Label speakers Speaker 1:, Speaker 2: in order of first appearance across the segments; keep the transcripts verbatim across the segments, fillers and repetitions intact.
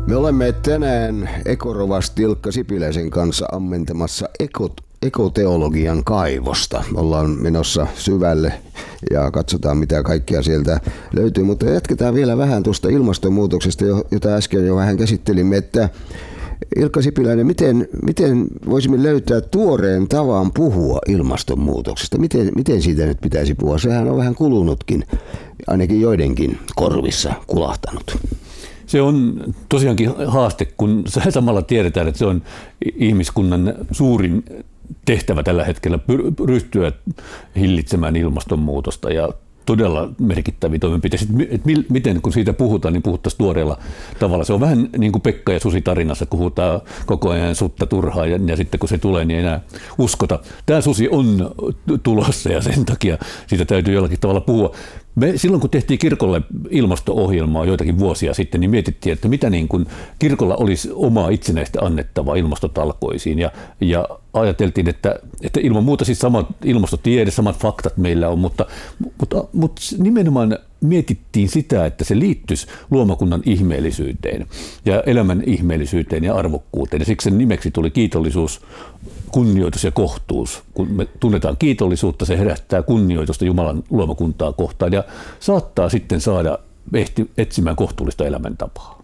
Speaker 1: Me olemme tänään ekorovasti Ilkka Sipiläisen kanssa ammentamassa ekot, ekoteologian kaivosta. Ollaan menossa syvälle ja katsotaan mitä kaikkea sieltä löytyy, mutta jatketaan vielä vähän tuosta ilmastonmuutoksesta, jota äsken jo vähän käsittelimme, että Ilkka Sipiläinen, miten, miten voisimme löytää tuoreen tavan puhua ilmastonmuutoksesta? Miten, miten siitä nyt pitäisi puhua? Sehän on vähän kulunutkin, ainakin joidenkin korvissa kulahtanut.
Speaker 2: Se on tosiaankin haaste, kun samalla tiedetään, että se on ihmiskunnan suurin tehtävä tällä hetkellä ryhtyä hillitsemään ilmastonmuutosta ja todella merkittäviä toimenpiteitä. Että miten kun siitä puhutaan, niin puhuttaisiin tuoreella tavalla. Se on vähän niin kuin Pekka ja Susi tarinassa, kun puhutaan koko ajan sutta turhaa ja, ja sitten kun se tulee, niin ei enää uskota. Tämä susi on tulossa ja sen takia siitä täytyy jollakin tavalla puhua. Me, silloin kun tehtiin kirkolle ilmasto-ohjelmaa joitakin vuosia sitten, niin mietittiin, että mitä niin kuin kirkolla olisi omaa itsenäistä annettavaa ilmastotalkoisiin. Ja, ja ajateltiin, että, että ilman muuta siis samat ilmastotiede, samat faktat meillä on, mutta, mutta, mutta nimenomaan mietittiin sitä, että se liittyisi luomakunnan ihmeellisyyteen ja elämän ihmeellisyyteen ja arvokkuuteen. Ja siksi sen nimeksi tuli kiitollisuus, kunnioitus ja kohtuus. Kun me tunnetaan kiitollisuutta, se herättää kunnioitusta Jumalan luomakuntaa kohtaan ja saattaa sitten saada ehti etsimään kohtuullista elämäntapaa.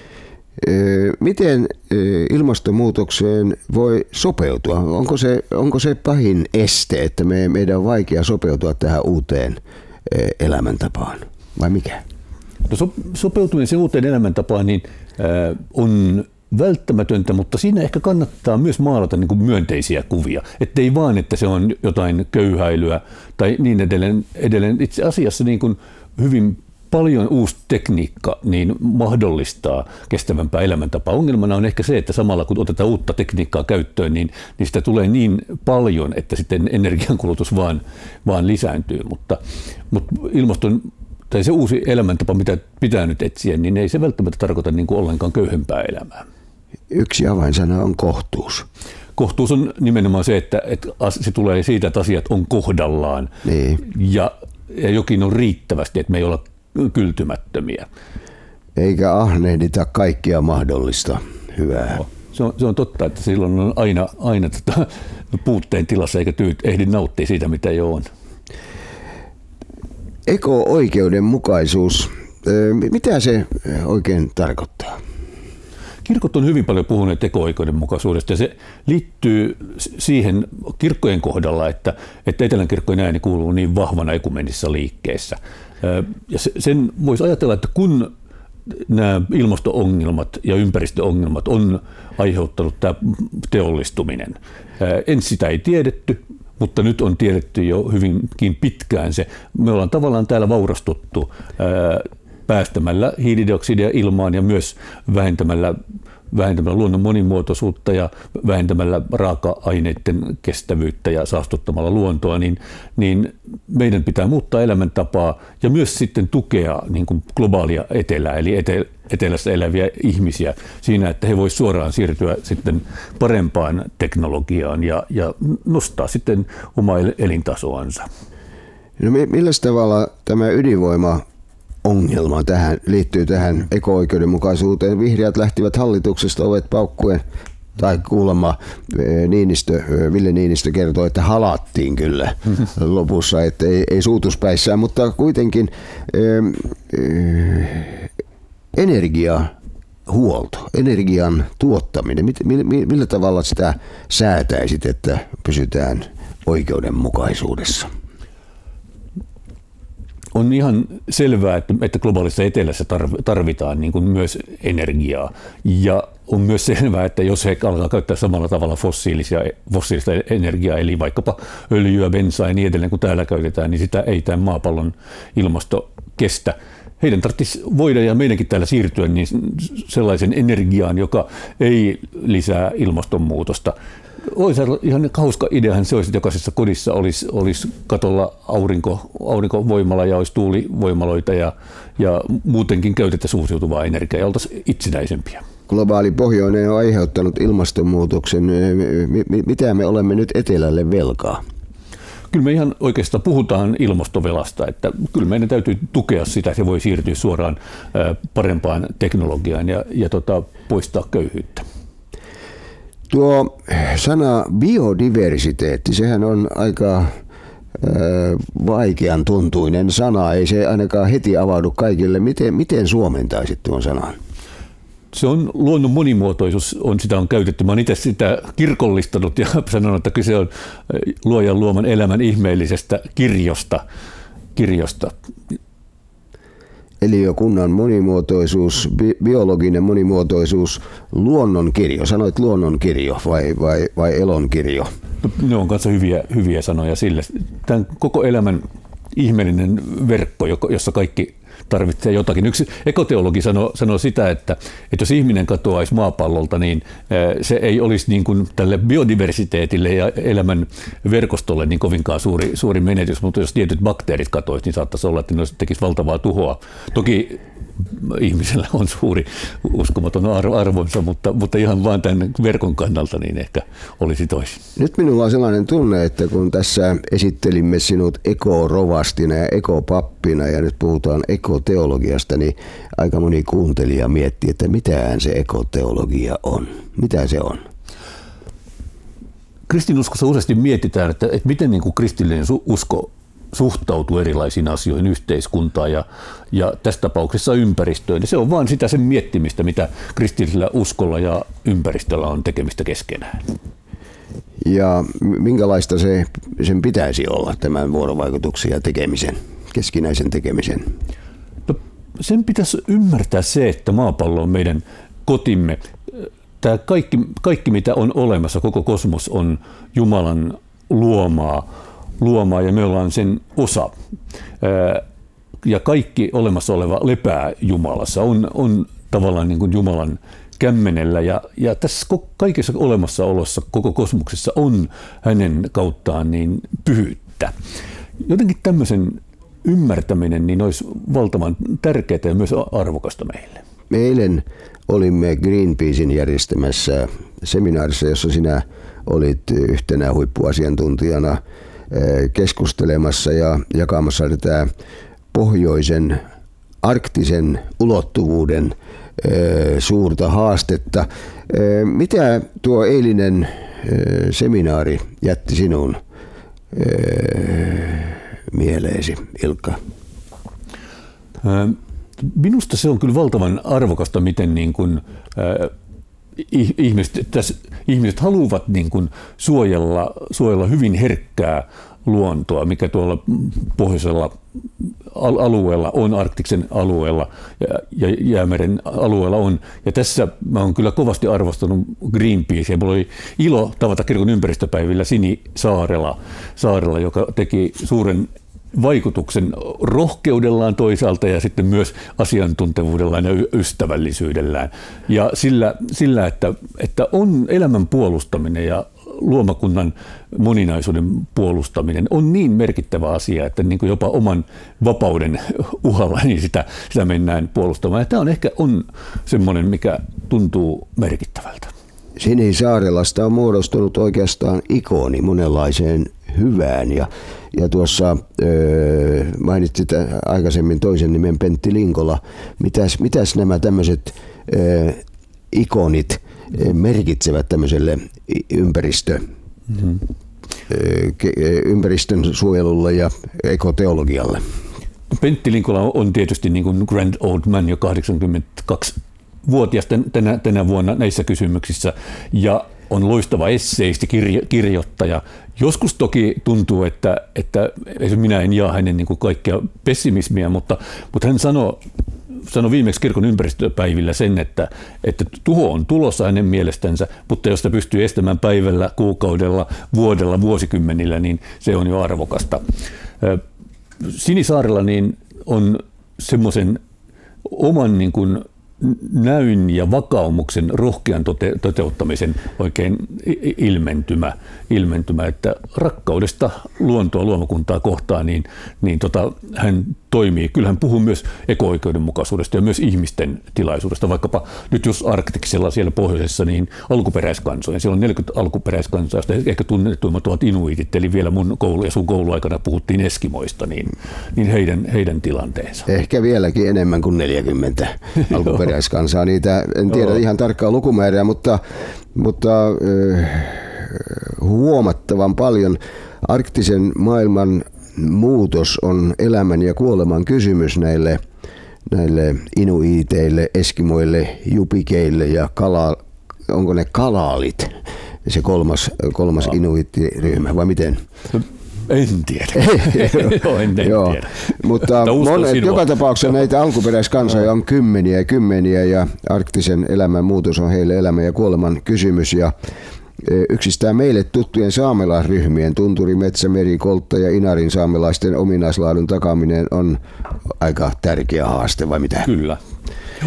Speaker 1: Miten ilmastonmuutokseen voi sopeutua? Onko se, onko se pahin este, että me, meidän on vaikea sopeutua tähän uuteen elämäntapaan, vai mikä?
Speaker 2: No, so, sopeutuminen se uuteen elämäntapaan niin, äh, on välttämätöntä, mutta siinä ehkä kannattaa myös maalata niin kuin myönteisiä kuvia. Että ei vaan, että se on jotain köyhäilyä tai niin edelleen. edelleen. Itse asiassa niin kuin hyvin paljon uusi tekniikka niin mahdollistaa kestävämpää elämäntapaa. Ongelmana on ehkä se, että samalla kun otetaan uutta tekniikkaa käyttöön, niin, niin sitä tulee niin paljon, että sitten energiankulutus vaan, vaan lisääntyy. Mutta, mutta ilmaston tai se uusi elämäntapa, mitä pitää nyt etsiä, niin ei se välttämättä tarkoita niin kuin ollenkaan köyhempää elämää.
Speaker 1: Yksi avainsana on kohtuus.
Speaker 2: Kohtuus on nimenomaan se, että, että se tulee siitä, että asiat on kohdallaan
Speaker 1: niin.
Speaker 2: ja, ja jokin on riittävästi, että me ei olla kyltymättömiä.
Speaker 1: Eikä ahnehdita kaikkia mahdollista hyvää.
Speaker 2: No, se, on, se on totta, että silloin on aina, aina tota, puutteen tilassa eikä tyyt, ehdi nauttia siitä, mitä jo on.
Speaker 1: Eko-oikeudenmukaisuus, mitä se oikein tarkoittaa?
Speaker 2: Kirkot on hyvin paljon puhuneet eko-oikeudenmukaisuudesta ja se liittyy siihen kirkkojen kohdalla, että, että Etelän kirkkojen ääni kuuluu niin vahvana ekumenisessa liikkeessä. Ja sen voisi ajatella, että kun nämä ilmasto-ongelmat ja ympäristöongelmat on aiheuttanut tämä teollistuminen, ensin sitä ei tiedetty, mutta nyt on tiedetty jo hyvinkin pitkään se. Me ollaan tavallaan täällä vaurastuttu päästämällä hiilidioksidia ilmaan ja myös vähentämällä, vähentämällä luonnon monimuotoisuutta ja vähentämällä raaka-aineiden kestävyyttä ja saastuttamalla luontoa, niin, niin meidän pitää muuttaa elämäntapaa ja myös sitten tukea niin kuin globaalia etelää, eli etel, etelässä eläviä ihmisiä siinä, että he voisivat suoraan siirtyä sitten parempaan teknologiaan ja, ja nostaa sitten omaa elintasoansa.
Speaker 1: No millä tavalla tämä ydinvoima ongelma tähän, liittyy tähän eko-oikeudenmukaisuuteen? Vihreät lähtivät hallituksesta ovet paukkuen, tai kuulemma Niinistö, Ville Niinistö kertoi, että halattiin kyllä lopussa, että ei, ei suutuspäissään, mutta kuitenkin äh, energiahuolto, energian tuottaminen, millä, millä tavalla sitä säätäisit, että pysytään oikeudenmukaisuudessa?
Speaker 2: On ihan selvää, että, että globaalissa etelässä tarvitaan niin kuin myös energiaa. Ja on myös selvää, että jos he alkaa käyttää samalla tavalla fossiilisia, fossiilista energiaa, eli vaikkapa öljyä, bensaa ja niin edelleen kuin täällä käytetään, niin sitä ei tämän maapallon ilmasto kestä. Heidän tarvitsisi voida ja meidänkin täällä siirtyä niin sellaisen energiaan, joka ei lisää ilmastonmuutosta. Olisi ihan hauska ideahan se olisi, että jokaisessa kodissa olisi, olisi katolla aurinko, aurinkovoimala ja olisi tuulivoimaloita ja, ja muutenkin käytettäisiin uusiutuvaa energiaa ja oltaisiin itsenäisempiä.
Speaker 1: Globaali pohjoinen on aiheuttanut ilmastonmuutoksen. Mitä me olemme nyt etelälle velkaa?
Speaker 2: kyllä me ihan oikeastaan puhutaan ilmastovelasta, että kyllä meidän täytyy tukea sitä, että se voi siirtyä suoraan parempaan teknologiaan ja, ja tota, poistaa köyhyyttä.
Speaker 1: Tuo sana biodiversiteetti, sehän on aika vaikean tuntuinen sana, ei se ainakaan heti avaudu kaikille. Miten, miten suomentaisit tuon sanan?
Speaker 2: Se on luonnon monimuotoisuus, on, sitä on käytetty. Mä olen itse sitä kirkollistanut ja sanonut, että kyse on luojan luoman elämän ihmeellisestä kirjosta. kirjosta.
Speaker 1: Eli jo kunnan monimuotoisuus, bi- biologinen monimuotoisuus, luonnonkirjo. Sanoit luonnonkirjo vai, vai, vai elonkirjo?
Speaker 2: Ne on kanssa hyviä, hyviä sanoja sille. Tämän koko elämän ihmeellinen verkko, jossa kaikki tarvitsee jotakin. Yksi ekoteologi sanoo, sanoo sitä, että, että jos ihminen katoaisi maapallolta, niin se ei olisi niin kuin tälle biodiversiteetille ja elämän verkostolle niin kovinkaan suuri, suuri menetys, mutta jos tietyt bakteerit katoaisi, niin saattaisi olla, että ne tekisi valtavaa tuhoa. Toki ihmisellä on suuri uskomaton arvonsa, mutta, mutta ihan vain tämän verkon kannalta niin ehkä olisi toisin.
Speaker 1: Nyt minulla on sellainen tunne, että kun tässä esittelimme sinut ekorovastina ja ekopappina ja nyt puhutaan ekoteologiasta, niin aika moni kuuntelija miettii, että mitähän se ekoteologia on. Mitä se on?
Speaker 2: Kristinuskossa useasti mietitään, että, että miten niin kuin kristillinen usko suhtautuu erilaisiin asioihin, yhteiskuntaan ja, ja tässä tapauksessa ympäristöön. Ja se on vain sitä sen miettimistä, mitä kristillisellä uskolla ja ympäristöllä on tekemistä keskenään.
Speaker 1: Ja minkälaista se, sen pitäisi olla, tämän vuorovaikutuksen ja tekemisen, keskinäisen tekemisen?
Speaker 2: No, sen pitäisi ymmärtää se, että maapallo on meidän kotimme. Tämä kaikki, kaikki, mitä on olemassa, koko kosmos on Jumalan luomaa. luomaa ja me ollaan sen osa. Ja kaikki olemassa oleva lepää Jumalassa, on, on tavallaan niin kuin Jumalan kämmenellä ja, ja tässä kaikessa olemassaolossa, koko kosmoksessa on hänen kauttaan niin pyhyyttä. Jotenkin tämmöisen ymmärtäminen niin olisi valtavan tärkeää ja myös arvokasta meille.
Speaker 1: Me eilen olimme Greenpeacein järjestämässä seminaarissa, jossa sinä olit yhtenä huippuasiantuntijana keskustelemassa ja jakamassa tätä pohjoisen arktisen ulottuvuuden suurta haastetta. Mitä tuo eilinen seminaari jätti sinun mieleesi, Ilkka?
Speaker 2: Minusta se on kyllä valtavan arvokasta, miten niin kuin, äh, ihmiset, tässä, ihmiset haluavat niin kuin suojella, suojella hyvin herkkää luontoa, mikä tuolla pohjoisella alueella on, arktiksen alueella ja Jäämeren alueella on. Ja tässä mä oon kyllä kovasti arvostanut Greenpeacea. Mulla oli ilo tavata kirkon ympäristöpäivillä Sini Saarela, Saarela, joka teki suuren vaikutuksen rohkeudellaan toisaalta ja sitten myös asiantuntevuudellaan ja ystävällisyydellään. Ja sillä, sillä että, että on elämän puolustaminen ja luomakunnan moninaisuuden puolustaminen on niin merkittävä asia, että niin kuin jopa oman vapauden uhalla niin sitä, sitä mennään puolustamaan. Ja tämä on ehkä on semmoinen, mikä tuntuu merkittävältä.
Speaker 1: Sini Saarelasta on muodostunut oikeastaan ikoni monenlaiseen hyvään. Ja, ja tuossa öö, mainitsit aikaisemmin toisen nimen Pentti Linkola. Mitäs, mitäs nämä tämmöiset öö, ikonit merkitsevät tämmöiselle ympäristö, mm-hmm. ympäristön suojelulle ja ekoteologialle?
Speaker 2: Pentti Linkola on tietysti niin kuin grand old man, jo kahdeksankymmentäkaksivuotias tänä, tänä vuonna näissä kysymyksissä ja on loistava esseisti, kirjo, kirjoittaja. Joskus toki tuntuu, että, että minä en jaa hänen niin kuin kaikkea pessimismiä, mutta, mutta hän sanoi Sano viimeksi kirkon ympäristöpäivillä sen, että, että tuho on tulossa hänen mielestänsä, mutta jos sitä pystyy estämään päivällä, kuukaudella, vuodella, vuosikymmenillä, niin se on jo arvokasta. Sini Saarela niin on semmoisen oman niin kuin näyn ja vakaumuksen rohkean tote- toteuttamisen oikein ilmentymä, ilmentymä, että rakkaudesta luontoa, luomakuntaa kohtaan, niin, niin tota, hän toimii. Kyllä hän puhuu myös eko-oikeudenmukaisuudesta ja myös ihmisten tilaisuudesta, vaikkapa nyt jos Arktiksella siellä pohjoisessa, niin alkuperäiskansoja. Siellä on neljäkymmentä alkuperäiskansaa, joista ehkä tunnetuimmat ovat inuitit, eli vielä mun koulu ja sun kouluaikana puhuttiin eskimoista, niin, niin heidän, heidän tilanteensa.
Speaker 1: Ehkä vieläkin enemmän kuin neljäkymmentä alkuperäiskansaa. Niitä en tiedä Joo. ihan tarkkaa lukumäärää, mutta, mutta äh, huomattavan paljon arktisen maailman muutos on elämän ja kuoleman kysymys näille, näille inuiiteille, eskimoille, jupikeille ja kala, onko ne kalaalit, se kolmas, kolmas inuittiryhmä vai miten?
Speaker 2: En tiedä. Joo, en, en
Speaker 1: Joo.
Speaker 2: tiedä.
Speaker 1: Mutta monet, joka tapauksessa näitä alkuperäiskansoja on kymmeniä ja kymmeniä ja arktisen elämän muutos on heille elämän ja kuoleman kysymys ja yksistään meille tuttujen saamelaisryhmien Tunturi, Metsä, Meri, Koltta ja Inarin saamelaisten ominaislaadun takaaminen on aika tärkeä haaste, vai mitä?
Speaker 2: Kyllä. Joo.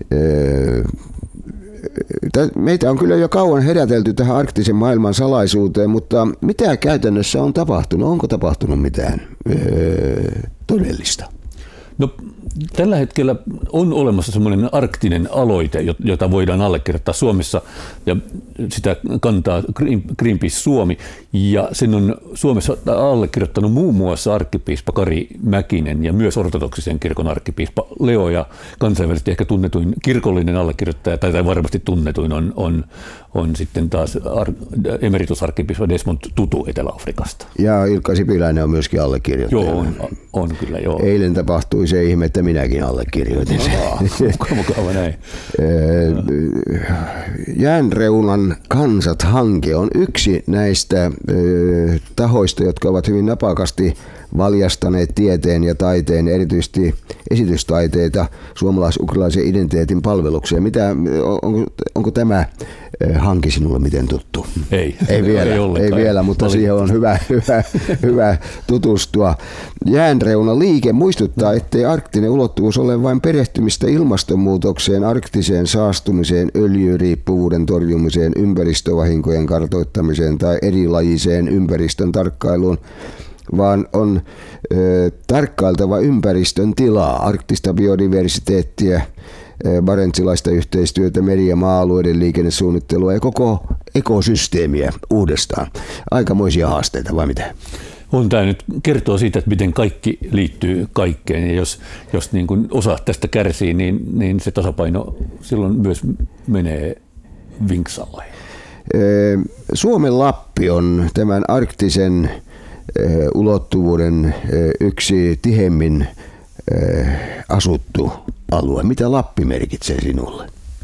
Speaker 1: Meitä on kyllä jo kauan herätelty tähän arktisen maailman salaisuuteen, mutta mitä käytännössä on tapahtunut? Onko tapahtunut mitään öö, todellista?
Speaker 2: No, tällä hetkellä on olemassa semmoinen arktinen aloite, jota voidaan allekirjoittaa Suomessa, ja sitä kantaa Greenpeace Suomi, ja sen on Suomessa allekirjoittanut muun muassa arkkipiispa Kari Mäkinen ja myös ortodoksisen kirkon arkkipiispa Leo, ja kansainvälisesti ehkä tunnetuin kirkollinen allekirjoittaja, tai varmasti tunnetuin on, on, on sitten taas emeritusarkkipiispa Desmond Tutu Etelä-Afrikasta.
Speaker 1: Ja Ilkka Sipiläinen on myöskin allekirjoittaja.
Speaker 2: Joo, on, on kyllä, joo.
Speaker 1: Eilen tapahtui se ihme, että minäkin allekirjoitin sen.
Speaker 2: Mukava näin.
Speaker 1: Jäänreunan kansat-hanke on yksi näistä tahoista, jotka ovat hyvin napakasti valjastaneet tieteen ja taiteen, erityisesti esitystaiteita suomalais-ukrainalaisen identiteetin palvelukseen. Mitä, onko, onko tämä hanke sinulle miten tuttu?
Speaker 2: Ei,
Speaker 1: ei vielä,
Speaker 2: ei,
Speaker 1: ei vielä mutta siihen on hyvä, hyvä, hyvä tutustua. Jäänreuna-liike muistuttaa, ettei arktinen ulottuvuus ole vain perehtymistä ilmastonmuutokseen, arktiseen saastumiseen, öljyriippuvuuden torjumiseen, ympäristövahinkojen kartoittamiseen tai erilajiseen ympäristön tarkkailuun, vaan on ö, tarkkailtava ympäristön tilaa, arktista biodiversiteettiä, barentsilaista yhteistyötä, meri- ja maa-alueiden liikennesuunnittelua ja koko ekosysteemiä uudestaan. Aikamoisia haasteita, vai mitä?
Speaker 2: On tämä nyt kertoo siitä, että miten kaikki liittyy kaikkeen, ja jos, jos niin kuin osa tästä kärsii, niin, niin se tasapaino silloin myös menee vinksalle.
Speaker 1: Suomen Lappi on tämän arktisen ulottuvuuden yksi tihemmin asuttu alue. Mitä Lappi merkitsee sinulle?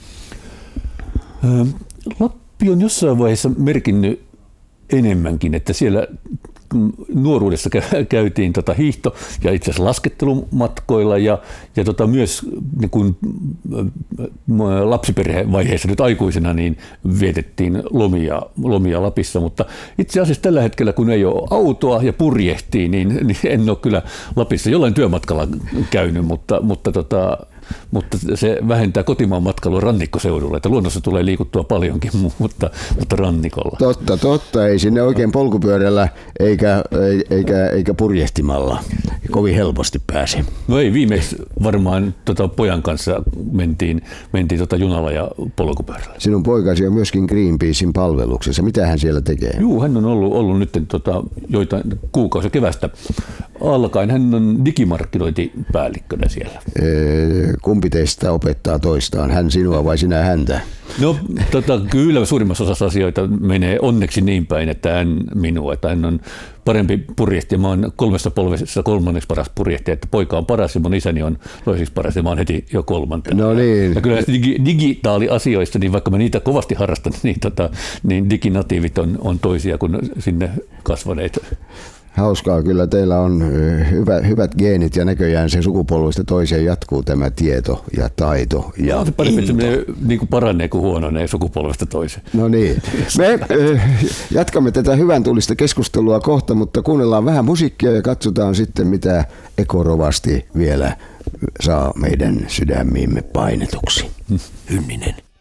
Speaker 2: Lappi on jossain vaiheessa merkinnyt enemmänkin, että siellä nuoruudessa käytiin tota hiihto- ja itse asiassa laskettelumatkoilla ja, ja tota myös niin kun lapsiperhevaiheessa nyt aikuisena niin vietettiin lomia, lomia Lapissa, mutta itse asiassa tällä hetkellä kun ei ole autoa ja purjehtii, niin, niin en ole kyllä Lapissa jollain työmatkalla käynyt, mutta, mutta tota, mutta se vähentää kotimaan matkailua rannikkoseudulla, että luonnossa tulee liikuttua paljonkin, mutta, mutta rannikolla.
Speaker 1: Totta, totta. Ei sinne oikein polkupyörällä eikä, eikä, eikä purjehtimalla kovin helposti pääse.
Speaker 2: No ei, viimeksi varmaan tota, pojan kanssa mentiin, mentiin tota junalla ja polkupyörällä.
Speaker 1: Sinun poikasi on myöskin Greenpeacein palveluksessa. Mitä hän siellä tekee?
Speaker 2: Juu, hän on ollut, ollut nyt tota, joitain kuukausia kevästä alkaen. Hän on digimarkkinointipäällikkönä siellä.
Speaker 1: Kumpi teistä opettaa toistaan? Hän sinua vai sinä häntä?
Speaker 2: No tota, kyllä suurimmassa osassa asioita menee onneksi niin päin, että hän minua, että hän on parempi purjehtija. Mä oon kolmessa polvessa kolmanneksi paras purjehtija, että poika on paras ja mun isäni on toiseksi paras ja mä oon heti jo kolmantena.
Speaker 1: No niin.
Speaker 2: Ja kyllä digi, digitaaliasioista, niin vaikka mä niitä kovasti harrastan, niin, tota, niin diginatiivit on, on toisia kuin sinne kasvaneet.
Speaker 1: Hauskaa kyllä, teillä on hyvä, hyvät geenit ja näköjään se sukupolvista toiseen jatkuu tämä tieto ja taito ja
Speaker 2: no, se parempi, että se niin kuin paranee kuin huononee sukupolvesta toiseen.
Speaker 1: No niin. Me äh, jatkamme tätä hyvän tulista keskustelua kohta, mutta kuunnellaan vähän musiikkia ja katsotaan sitten mitä Eko Rovasti vielä saa meidän sydämiimme painetuksi.
Speaker 3: Hynninen.